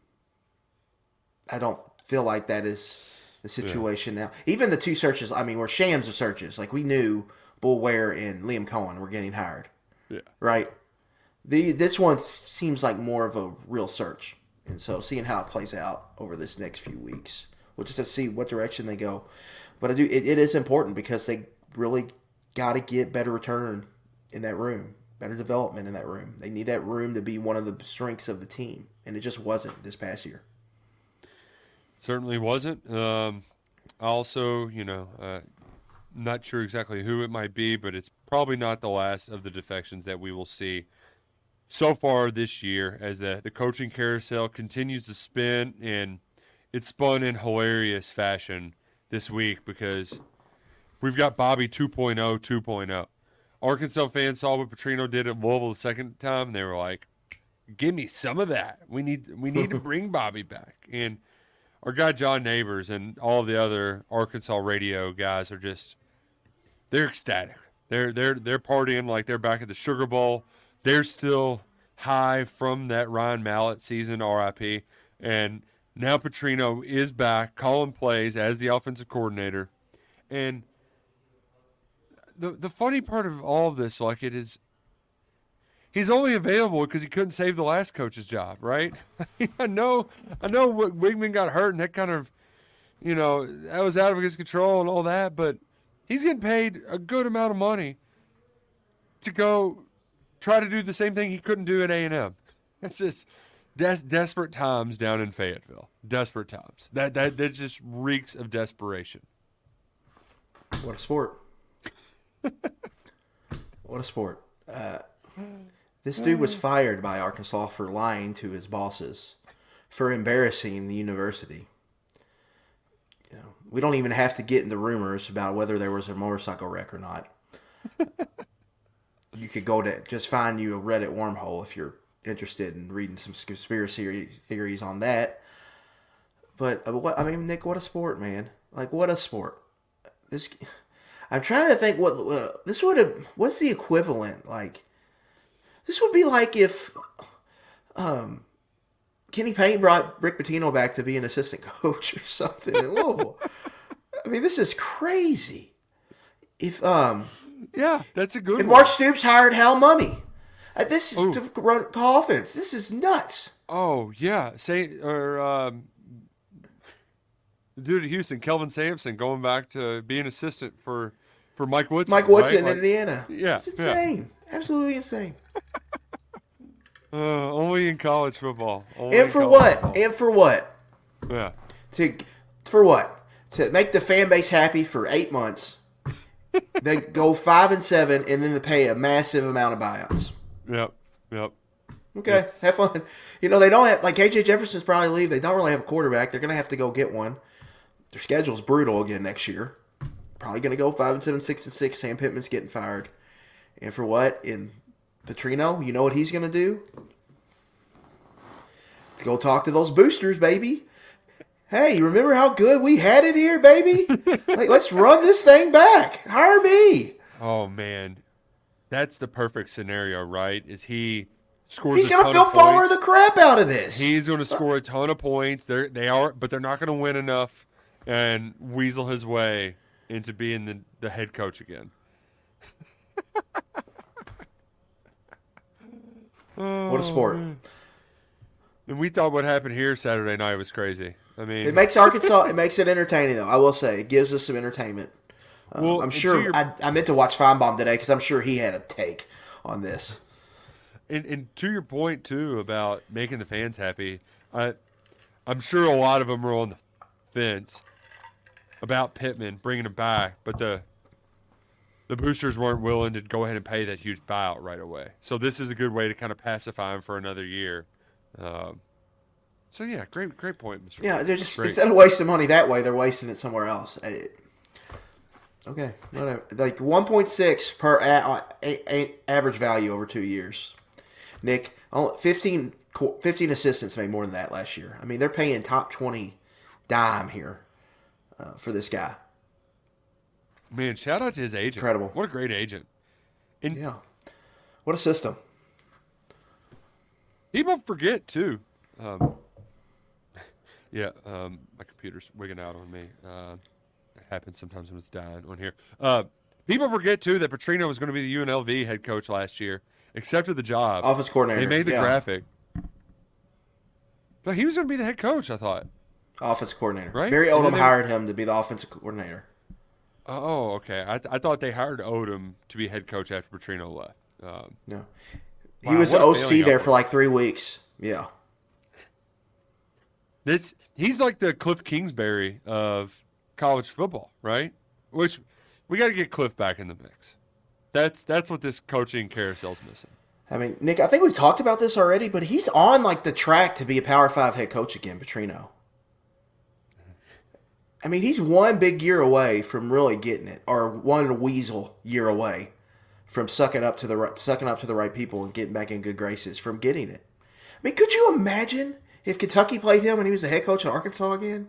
I don't feel like that is the situation yeah. now. Even the two searches, I mean, were shams of searches. Like, we knew Boulware and Liam Cohen were getting hired. Yeah. Right? The This one seems like more of a real search. And so seeing how it plays out over this next few weeks. We'll just have to see what direction they go. But I do. It, it is important because they really got to get better return in that room. Better development in that room. They need that room to be one of the strengths of the team. And it just wasn't this past year. Certainly wasn't. Um, also, you know, uh, not sure exactly who it might be, but it's probably not the last of the defections that we will see so far this year as the, the coaching carousel continues to spin, and it's spun in hilarious fashion this week because we've got Bobby two point oh, two point oh. Arkansas fans saw what Petrino did at Louisville the second time, and they were like, give me some of that. We need we need to bring Bobby back. And our guy John Neighbors and all the other Arkansas radio guys are just they're ecstatic. They're they're they're partying like they're back at the Sugar Bowl. They're still high from that Ryan Mallett season, R I P. And now Petrino is back, calling plays as the offensive coordinator. And the the funny part of all of this, like it is, he's only available because he couldn't save the last coach's job, right? I know, I know. Wigman got hurt, and that kind of, you know, that was out of his control and all that. But he's getting paid a good amount of money to go try to do the same thing he couldn't do at A and M. It's just des- desperate times down in Fayetteville. Desperate times. That that that just reeks of desperation. What a sport! What a sport! Uh, this dude was fired by Arkansas for lying to his bosses, for embarrassing the university. You know, we don't even have to get into rumors about whether there was a motorcycle wreck or not. You could go to just find you a Reddit wormhole if you're interested in reading some conspiracy theories on that. But uh, what I mean, Nick, what a sport, man! Like, what a sport. This, I'm trying to think what, what this would have. What's the equivalent? Like, this would be like if um, Kenny Payne brought Rick Pitino back to be an assistant coach or something in Louisville. I mean, this is crazy. If um. Yeah, that's a good if one. Mark Stoops hired Hal Mummy. Uh, this is Ooh. to run call offense. This is nuts. Oh, yeah. Say or um, the dude at Houston, Kelvin Sampson, going back to being assistant for, for Mike Woodson. Mike Woodson right? in like, Indiana. Yeah. It's insane. Yeah. Absolutely insane. Uh, only in college football. Only And in for college what? football. And for what? Yeah. To for what? To make the fan base happy for eight months. They go five and seven, and then they pay a massive amount of buyouts. Yep. Yep. Okay, It's- have fun. You know they don't have like K J Jefferson's probably leave. They don't really have a quarterback. They're gonna have to go get one. Their schedule's brutal again next year. Probably gonna go five and seven, six and six. Sam Pittman's getting fired, and for what? In Petrino, you know what he's gonna do? To go talk to those boosters, baby. Hey, you remember how good we had it here, baby? Like, let's run this thing back. Hire me. Oh man, that's the perfect scenario, right? Is he scores? He's a gonna ton Phil of Fulmer points. the crap out of this. He's going to score a ton of points. They they are, but they're not going to win enough and weasel his way into being the, the head coach again. What a sport. And we thought what happened here Saturday night was crazy. I mean, It makes Arkansas. It makes it entertaining, though. I will say, it gives us some entertainment. Um, Well, I'm and to sure. your- I, I meant to watch Feinbaum today because I'm sure he had a take on this. And, and to your point too about making the fans happy, I, I'm sure a lot of them are on the fence about Pittman bringing him back, but the the boosters weren't willing to go ahead and pay that huge buyout right away. So this is a good way to kind of pacify him for another year. Um, so yeah, great great point, Mister Yeah, they're just Great. instead of wasting money that way, they're wasting it somewhere else. It- okay, whatever. Like one point six per a, a, a, average value over two years. Nick, only fifteen, co- fifteen assistants made more than that last year. I mean, they're paying top twenty dime here uh, for this guy. Man, shout out to his agent. Incredible. What a great agent. And Yeah, what a system. people forget too. Um, yeah, um, my computer's wigging out on me. Uh, it happens sometimes when it's dying on here. Uh, people forget too that Petrino was going to be the U N L V head coach last year, accepted the job. Offense coordinator. They made the yeah. graphic. But he was going to be the head coach, I thought. Offense coordinator. Right? Barry And then Odom they- hired him to be the offensive coordinator. Oh, okay. I, I thought they hired Odom to be head coach after Petrino left. Um, No, he Wow, was what the a O C failing there effort. for like three weeks. Yeah. It's he's like the Cliff Kingsbury of college football, right? Which we got to get Cliff back in the mix. That's that's what this coaching carousel's missing. I mean, Nick, I think we've talked about this already, but he's on like the track to be a Power Five head coach again, Petrino. I mean, he's one big year away from really getting it, or one weasel year away from sucking up to the right, sucking up to the right people and getting back in good graces from getting it. I mean, could you imagine if Kentucky played him and he was the head coach at Arkansas again?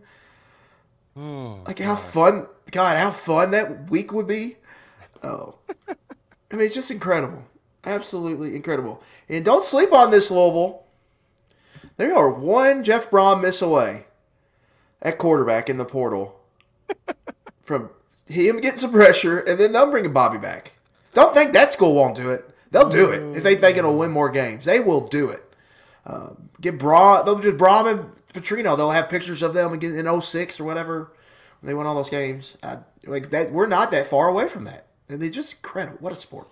Oh, Like how fun, God, how fun that week would be. Oh, I mean, it's just incredible, absolutely incredible. And don't sleep on this, Louisville. They are one Jeff Brom miss away at quarterback in the portal from him getting some pressure, and then they'll bring Bobby back. Don't think that school won't do it. They'll do it if they think it'll win more games. They will do it. Um, get Brom, they'll just Brom and Petrino. They'll have pictures of them again in oh six or whatever when they won all those games. I, like that, we're not that far away from that. And they just incredible. What a sport.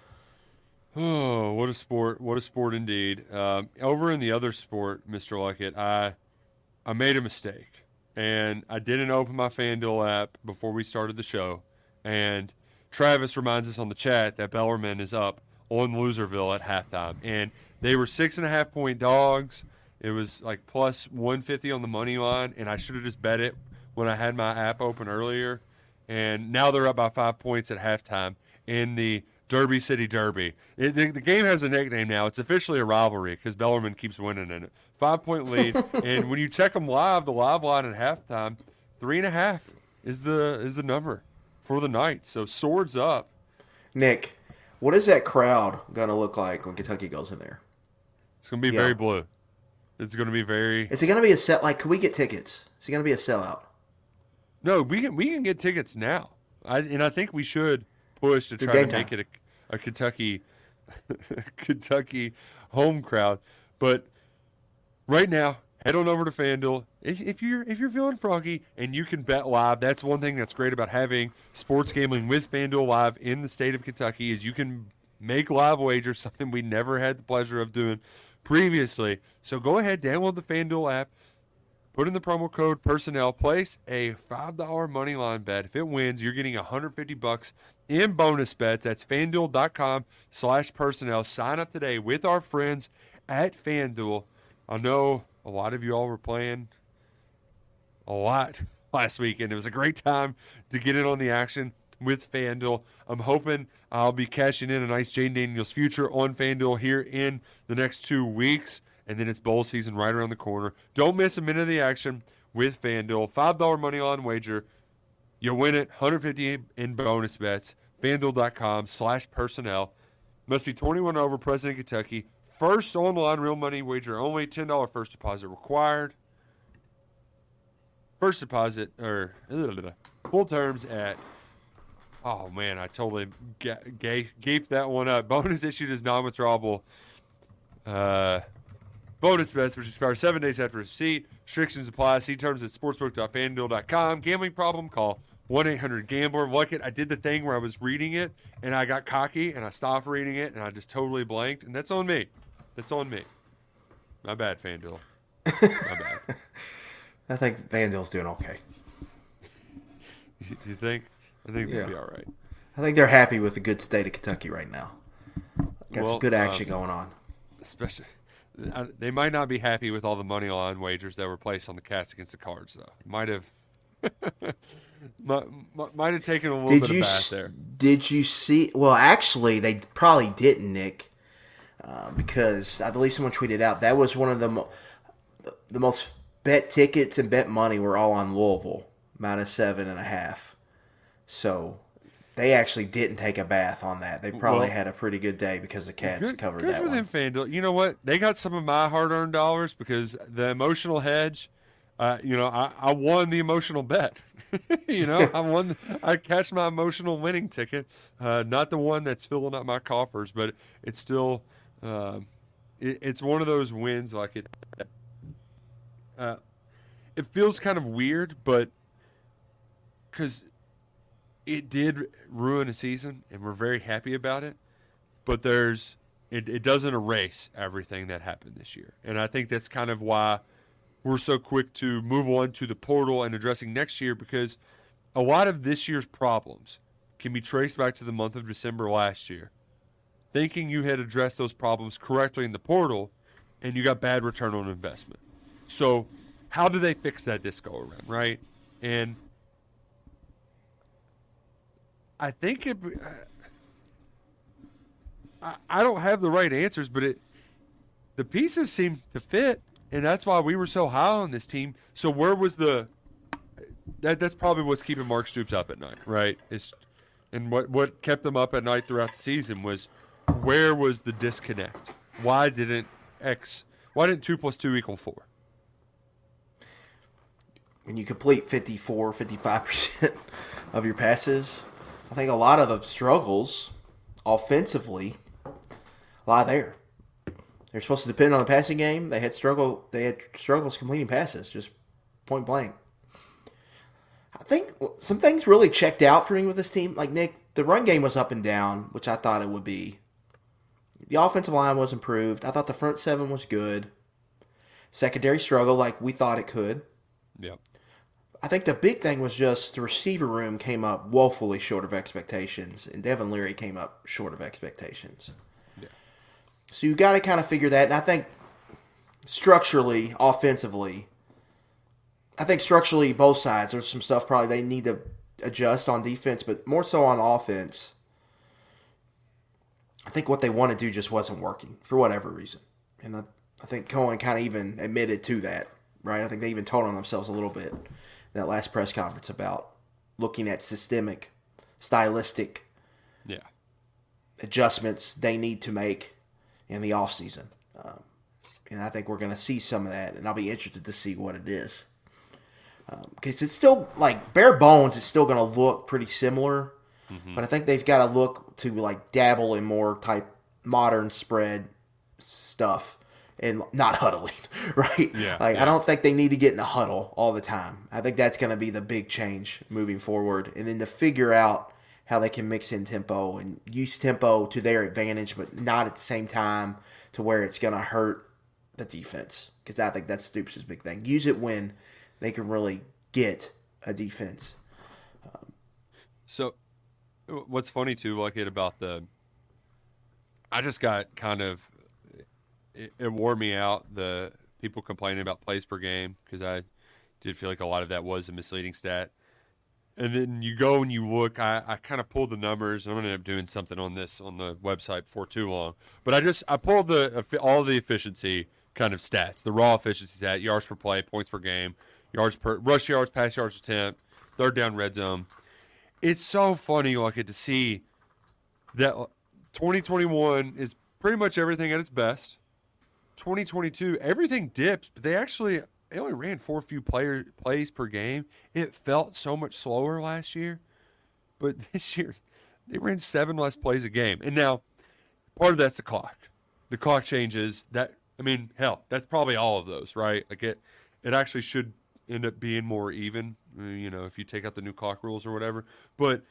Oh, what a sport! What a sport indeed. Um, over in the other sport, Mister Luckett, I I made a mistake, and I didn't open my FanDuel app before we started the show. And Travis reminds us on the chat that Bellarmine is up on Loserville at halftime, and they were six and a half point dogs. It was like plus one fifty on the money line, and I should have just bet it when I had my app open earlier. And now they're up by five points at halftime in the Derby City Derby. It, the, the game has a nickname now. It's officially a rivalry because Bellarmine keeps winning in it. Five-point lead, and when you check them live, the live line at halftime, three and a half is the is the number for the night. So swords up. Nick, what is that crowd going to look like when Kentucky goes in there? It's going to be Yeah. very blue. It's going to be very. Is it going to be a set? Like, can we get tickets? Is it going to be a sellout? No, we can we can get tickets now, I, and I think we should push to Through try to game make it a, a Kentucky Kentucky home crowd. But right now, head on over to FanDuel. If, if you're if you're feeling froggy and you can bet live, that's one thing that's great about having sports gambling with FanDuel Live in the state of Kentucky is you can make live wagers, something we never had the pleasure of doing previously. So go ahead, download the FanDuel app, put in the promo code personnel, place a five dollar money line bet. If it wins, you're getting one hundred fifty bucks in bonus bets. That's FanDuel.com slash personnel. Sign up today with our friends at FanDuel. I know a lot of you all were playing a lot last weekend. It was a great time to get in on the action with FanDuel. I'm hoping I'll be cashing in a nice Jayden Daniels future on FanDuel here in the next two weeks, and then it's bowl season right around the corner. Don't miss a minute of the action with FanDuel. five dollar money line wager. You win it, one hundred fifty in bonus bets. FanDuel.com slash personnel. Must be twenty-one over, present in Kentucky. First online real money wager only. ten dollar first deposit required. First deposit, or full terms at, oh man, I totally ga- ga- gaped that one up. Bonus issued as non-withdrawable uh, bonus bets, which expire seven days after receipt. Restrictions apply. See terms at sportsbook dot fan duel dot com. Gambling problem? Call one eight hundred gambler. Look it, I did the thing where I was reading it, and I got cocky, and I stopped reading it, and I just totally blanked, and that's on me. That's on me. My bad, FanDuel. My bad. I think FanDuel's doing okay. Do you think? I think Yeah. they'll be all right. I think they're happy with the good state of Kentucky right now. Got Well, some good action um, going on. Especially, I- they might not be happy with all the money line wagers that were placed on the Cats against the Cards, though. Might have, might, might have taken a little Did bit you of bath s- there. did you see? Well, actually, they probably didn't, Nick, uh, because I believe someone tweeted out that was one of the mo- the most bet tickets and bet money were all on Louisville minus seven and a half. So they actually didn't take a bath on that. They probably Well, had a pretty good day because the Cats Good, covered good that for one. them, FanDuel. You know what? They got some of my hard-earned dollars because the emotional hedge. Uh, you know, I, I won the emotional bet. you know, I won. I cashed my emotional winning ticket. Uh, not the one that's filling up my coffers, but it's still. Uh, it, it's one of those wins. Like it. Uh, it feels kind of weird, but because it did ruin a season, and we're very happy about it. But there's it, it doesn't erase everything that happened this year, and I think that's kind of why we're so quick to move on to the portal and addressing next year, because a lot of this year's problems can be traced back to the month of December last year. Thinking you had addressed those problems correctly in the portal, and you got bad return on investment. So how do they fix that this go around, right? And I think it. I, I don't have the right answers, but it the pieces seem to fit, and that's why we were so high on this team. So where was the? That that's probably what's keeping Mark Stoops up at night, right? Is and what what kept him up at night throughout the season was where was the disconnect? Why didn't X? Why didn't two plus two equal four? When you complete fifty-four, fifty-five percent of your passes, I think a lot of the struggles offensively lie there. They're supposed to depend on the passing game. They had struggle. They had struggles completing passes, just point blank. I think some things really checked out for me with this team. Like Nick, the run game was up and down, which I thought it would be. The offensive line was improved. I thought the front seven was good. Secondary struggle like we thought it could. Yep. I think the big thing was just the receiver room came up woefully short of expectations, and Devin Leary came up short of expectations. Yeah. So you got to kind of figure that. And I think structurally, offensively, I think structurally both sides, there's some stuff probably they need to adjust on defense, but more so on offense. I think what they want to do just wasn't working for whatever reason. And I, I think Cohen kind of even admitted to that, right? I think they even told on themselves a little bit in that last press conference about looking at systemic, stylistic Yeah. adjustments they need to make in the offseason. Um, and I think we're going to see some of that, and I'll be interested to see what it is. Because um, it's still, like, bare bones, it's still going to look pretty similar. Mm-hmm. But I think they've got to look to, like, dabble in more type modern spread stuff and not huddling, right? Yeah, like yeah. I don't think they need to get in a huddle all the time. I think that's going to be the big change moving forward. And then to figure out how they can mix in tempo and use tempo to their advantage, but not at the same time to where it's going to hurt the defense, because I think that's Stoops' big thing. Use it when they can really get a defense. Um, So, what's funny too, like it about the, I just got kind of, it, it wore me out, the people complaining about plays per game, because I did feel like a lot of that was a misleading stat. And then you go and you look, I, I kind of pulled the numbers, and I'm going to end up doing something on this on the website before too long. But I just, I pulled the all the efficiency kind of stats, the raw efficiency stat, yards per play, points per game, yards per, rush yards, pass yards attempt, third down, red zone. It's so funny, like, to see that twenty twenty-one is pretty much everything at its best. twenty twenty-two, everything dips, but they actually they only ran four few player plays per game. It felt so much slower last year, but this year they ran seven less plays a game. And now, part of that's the clock. The clock changes. That I mean, hell, that's probably all of those, right? Like it, it actually should end up being more even, you know, if you take out the new clock rules or whatever. But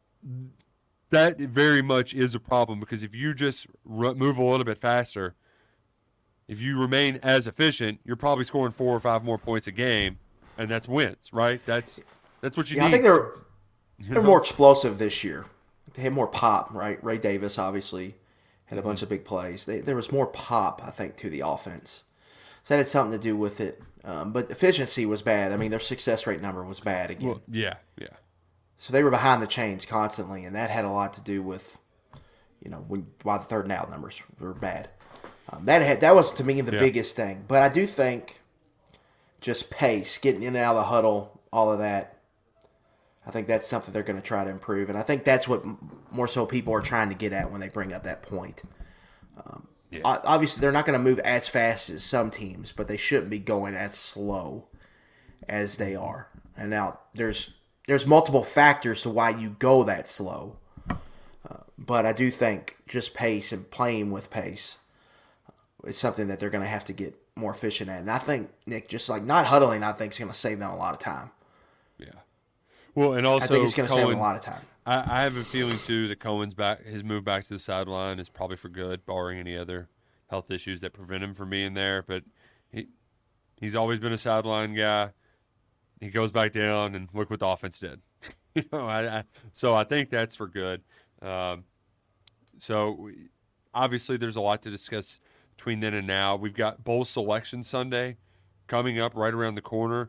that very much is a problem, because if you just r- move a little bit faster, if you remain as efficient, you're probably scoring four or five more points a game, and that's wins, right? That's that's what you yeah, need. I think they're You they're know? more explosive this year. They had more pop, right? Ray Davis obviously had a bunch of big plays. They, there was more pop, I think, to the offense. So that had something to do with it. Um, but efficiency was bad. I mean, their success rate number was bad again. Well, yeah, yeah. So they were behind the chains constantly, and that had a lot to do with, you know, when, why the third and out numbers were bad. Um, that had that was to me the Yeah. biggest thing. But I do think just pace, getting in and out of the huddle, all of that. I think that's something they're going to try to improve, and I think that's what more so people are trying to get at when they bring up that point. Um, Yeah. Obviously, they're not going to move as fast as some teams, but they shouldn't be going as slow as they are. And now there's there's multiple factors to why you go that slow, uh, but I do think just pace and playing with pace is something that they're going to have to get more efficient at. And I think, Nick, just like not huddling, I think is going to save them a lot of time. Yeah. Well, and also I think it's going to save them Cohen, a lot of time. I, I have a feeling too that Cohen's back, his move back to the sideline is probably for good, barring any other health issues that prevent him from being there. But he he's always been a sideline guy. He goes back down, and look what the offense did. you know, I, I, so I think that's for good. Um, so we, obviously, there's a lot to discuss between then and now. We've got bowl selection Sunday coming up right around the corner.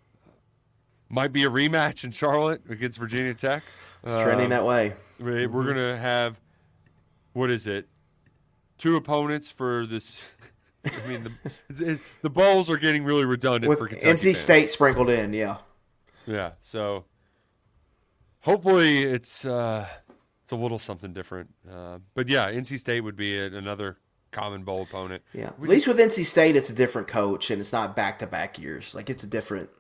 Might be a rematch in Charlotte against Virginia Tech. It's trending Um, that way. we- We're going to have, what is it, two opponents for this. I mean, the, it's, it, the bowls are getting really redundant With for Kentucky N C fans. State sprinkled in, yeah. Yeah, so hopefully it's uh, it's a little something different. Uh, but yeah, N C State would be a, another common bowl opponent. Yeah. At We least with N C State, it's a different coach, and it's not back-to-back years. Like, it's a different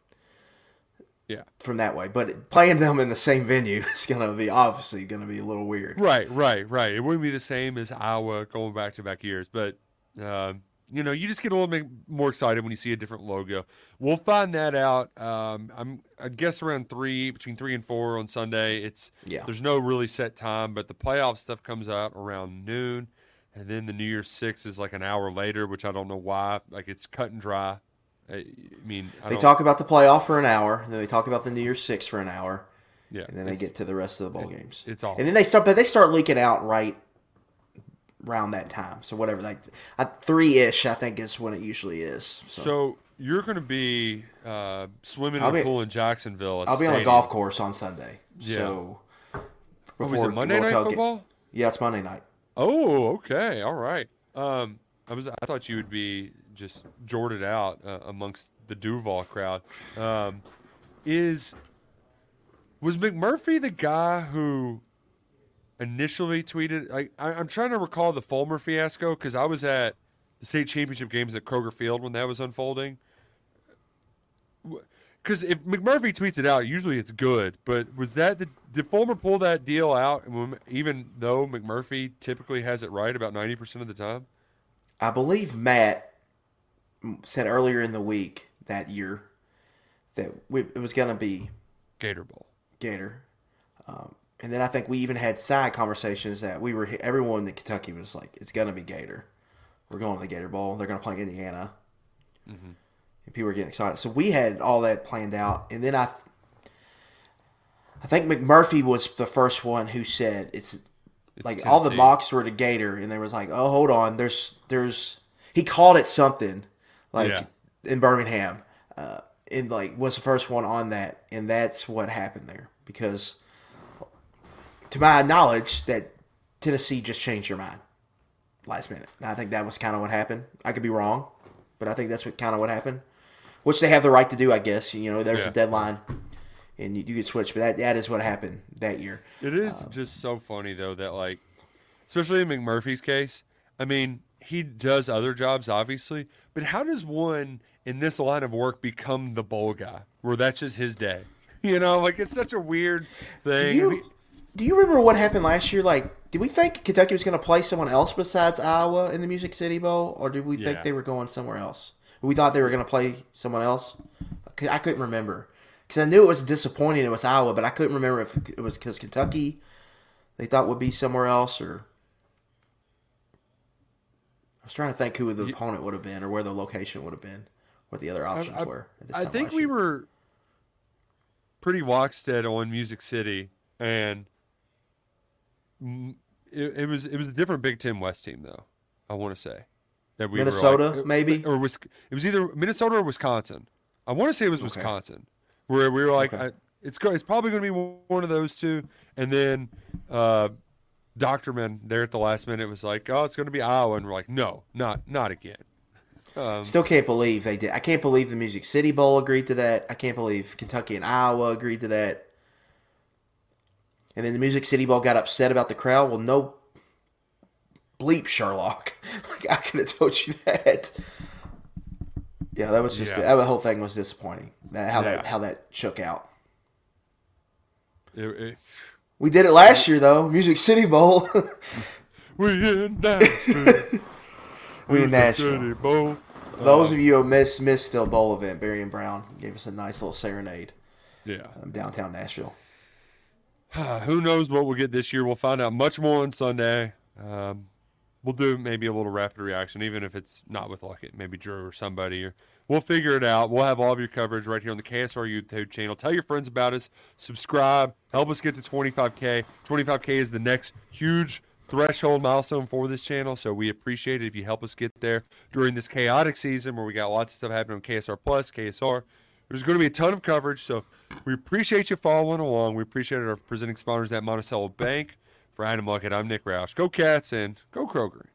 Yeah. from that way. But playing them in the same venue is going to be obviously going to be a little weird. Right, right, right. It wouldn't be the same as Iowa going back to back years, but um, you know, you just get a little bit more excited when you see a different logo. We'll find that out. Um, I'm, I guess around three, between three and four on Sunday. It's Yeah. There's no really set time, but the playoff stuff comes out around noon, and then the New Year's Six is like an hour later, which I don't know why. Like it's cut and dry. I, I mean, I They don't, talk about the playoff for an hour, and then they talk about the New Year's Six for an hour, yeah, and then they it's- get to the rest of the bowl games. it's all- And then they start, but they start leaking out right around that time. So whatever, like uh, three-ish, I think is when it usually is. So, So you're going to be uh, swimming in I'll a be- pool in Jacksonville. At I'll the be on a stadium. golf course on Sunday. Yeah. So Oh, before is it the Monday little night tailgate- football? Yeah, it's Monday night. Oh, okay, all right. Um, I was I thought you would be just jorted out uh, amongst the Duval crowd. Um, is was McMurphy the guy who initially tweeted? Like, I, I'm trying to recall the Fulmer fiasco because I was at the state championship games at Kroger Field when that was unfolding. Because if McMurphy tweets it out, usually it's good. But was that the did Fulmer pull that deal out, when- even though McMurphy typically has it right about ninety percent of the time? I believe Matt said earlier in the week that year that we, it was going to be Gator Bowl. Gator. Um, and then I think we even had side conversations that we were everyone in Kentucky was like, it's going to be Gator. we're going to the Gator Bowl. They're going to play Indiana. Mm-hmm. And people were getting excited. So we had all that planned out. And then I I think McMurphy was the first one who said it's, It's like all the Tennessee. mocks were to Gator, and there was like, oh, hold on, there's there's he called it something like Yeah. in Birmingham, uh, and like was the first one on that, and that's what happened there because, to my knowledge, that Tennessee just changed their mind last minute. I think that was kind of what happened. I could be wrong, but I think that's what kind of what happened, which they have the right to do, I guess. You know, there's Yeah. a deadline. And you, you could switch, but that, that is what happened that year. It is just so funny though that like, especially in McMurphy's case. I mean, he does other jobs obviously, but how does one in this line of work become the bowl guy where that's just his day? You know, like it's such a weird Do thing. you, do you remember what happened last year? Like, did we think Kentucky was going to play someone else besides Iowa in the Music City Bowl, or did we think Yeah. they were going somewhere else? We thought they were going to play someone else. I couldn't remember because I knew it was disappointing. It was Iowa, but I couldn't remember if it was because Kentucky they thought would be somewhere else, or I was trying to think who the opponent would have been, or where the location would have been, what the other options I, were. At this I time think last we year. were pretty lockstead on Music City, and mm, it, it was it was a different Big Ten West team though. I want to say that we Minnesota, were like, maybe? or was it was either Minnesota or Wisconsin. I want to say it was Okay. Wisconsin, where we were like, Okay. I, it's go, it's probably going to be one of those two, and then uh, Doctorman there at the last minute was like, oh, it's going to be Iowa, and we're like, no, not not again. Um, Still can't believe they did. I can't believe the Music City Bowl agreed to that. I can't believe Kentucky and Iowa agreed to that. And then the Music City Bowl got upset about the crowd. Well, no bleep, Sherlock. Like, I could have told you that. Yeah, that was just Yeah. that whole thing was disappointing. That, how that Yeah. how that shook out. it, it, We did it last year though. Music City Bowl. we in Nashville. We in Music Nashville. City Bowl. Those Uh, of you who missed missed the bowl event, Barry and Brown gave us a nice little serenade yeah. um, downtown Nashville. Who knows what we'll get this year? We'll find out much more on Sunday. Um, we'll do maybe a little rapid reaction, even if it's not with like it, maybe Drew or somebody. Or we'll figure it out. We'll have all of your coverage right here on the K S R YouTube channel. Tell your friends about us. Subscribe. Help us get to twenty-five K. twenty-five K is the next huge threshold milestone for this channel, so we appreciate it if you help us get there during this chaotic season where we got lots of stuff happening on K S R Plus, K S R. There's going to be a ton of coverage, so we appreciate you following along. We appreciate our presenting sponsors at Monticello Bank. For Adam Luckett, I'm Nick Roush. Go Cats and go Kroger.